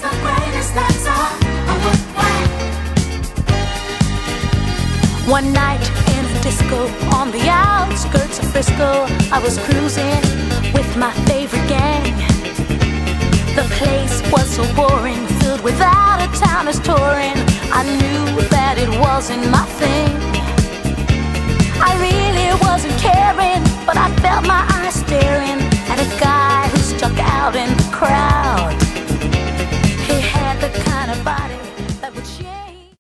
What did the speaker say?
the greatest, that's all. One night in a disco on the outskirts of Frisco, I was cruising with my favorite gang. The place was so boring, filled with out-of-towners touring. I knew that it wasn't my thing. I really wasn't caring, but I